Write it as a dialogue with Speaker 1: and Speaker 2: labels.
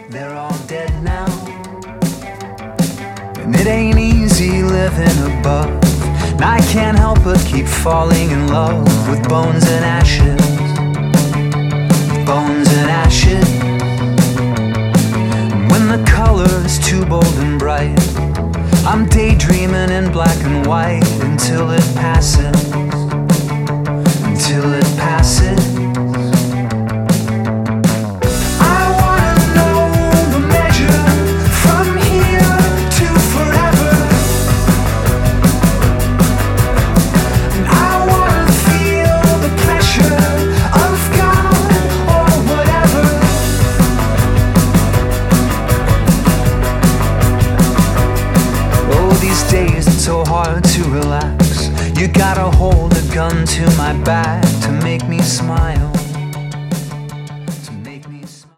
Speaker 1: they're all dead now. And it ain't easy living above, and I can't help but keep falling in love with bones and ashes. Bones and ashes.